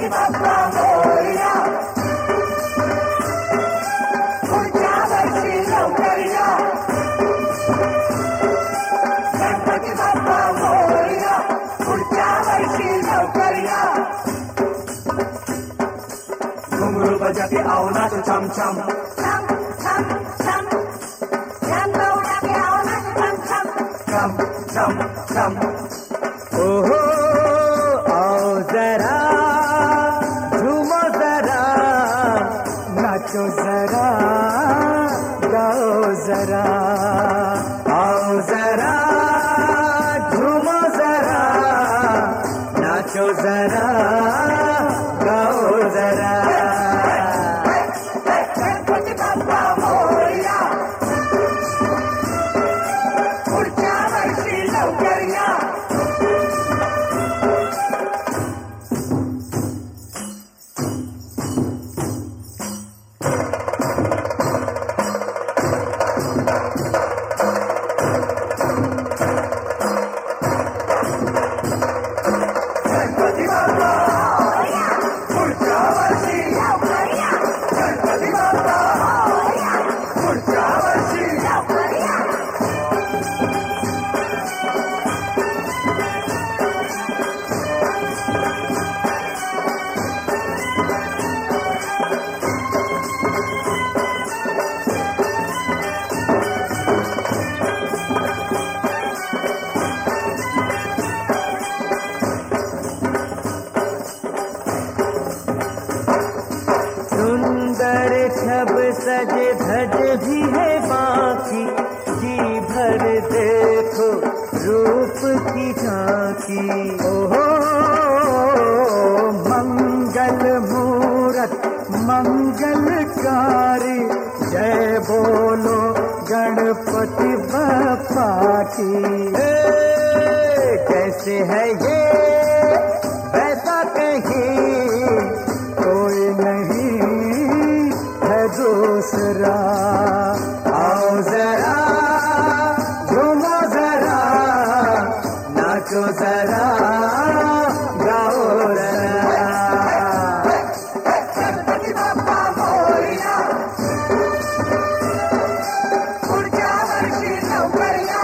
बाप्पा मोरया, पुढच्या वर्षी लवकर या. गणपती बाप्पा मोरया, पुढच्या वर्षी लवकर या. घुंगरू बजाते आओ नाच छम छम छम छम छम. रंग उडाते आओ नाच छम छम छम छम छम. ओहो आओ जरा झूमो जरा, नाचो जरा गाओ जरा. आओ जरा झूमो जरा, नाचो जरा गाओ जरा. गणपती बाप्पा मोरया, पुढच्या वर्षी लवकर या. गणपती बाप्पा मोरया, पुढच्या वर्षी लवकर या. गणपती बाप्पा मोरया, पुढच्या वर्षी लवकर या. सुंदर छब सज धज भी है बाकी, जी भर देखो रूप की झांकी. ओहो मंगल मूरत मंगलकारी, जय बोलो गणपति बाप्पा की. कैसे है ये वैसा कहीं कोई नहीं है दूसरा. आओ जरा झूमो जरा, नाचो जरा गाओ जरा. गणपती बाप्पा मोरया, पुढच्या वर्षी लवकर या.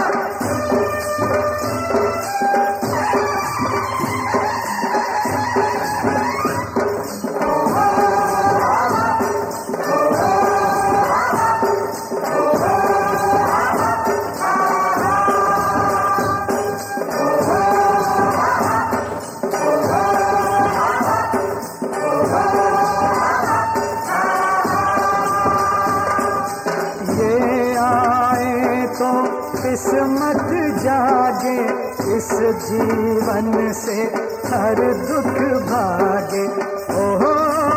ये आए तो किस्मत जागे, इस जीवन से हर दुख भागे. ओहो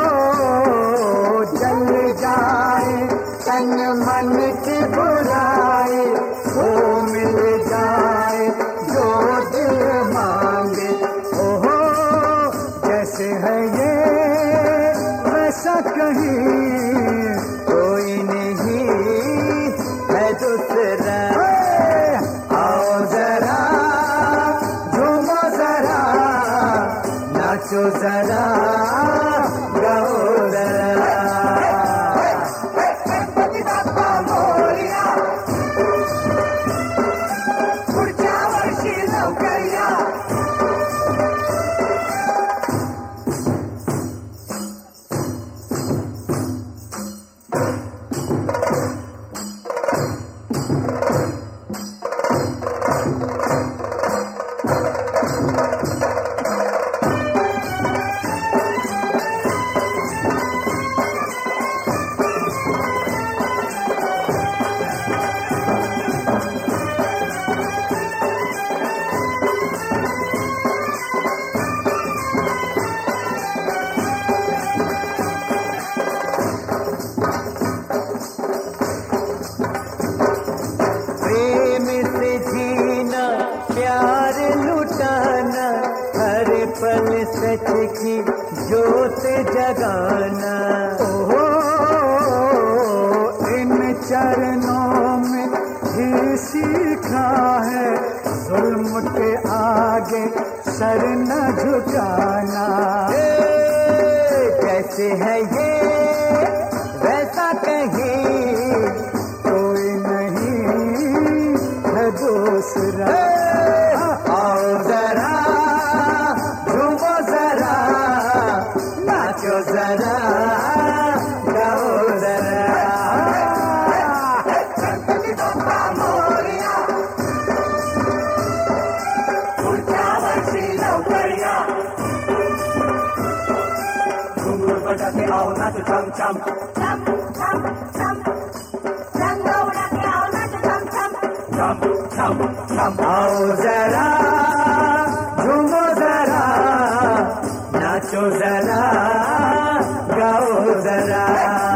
जल जाए तन मन की बुराई, वो मिल जाए जो दिल मांगे. ओहो जैसे है ये वैसा कहीं कोई नहीं है दूसरा. आओ जरा झूमो जरा, नाचो जरा गाओ जरा. गणपती बाप्पा मोरया, पुढच्या वर्षी लवकर या. सच की ज्योत जगाना। ओहो इन चरणों में ही सीखा है जुल्म के आगे सर न झुकाना। जैसे है ये वैसा कहीं कोई नहीं है दूसरा। आओ जरा झूमो जरा नाचो जरा गाओ जरा। घुंघरू बजा के आओ नाच छम छम छम छम छम रंग उड़ा के आओ नाच छम छम छम छम छम। आओ जरा झूमो जरा नाचो जरा गाओ जरा।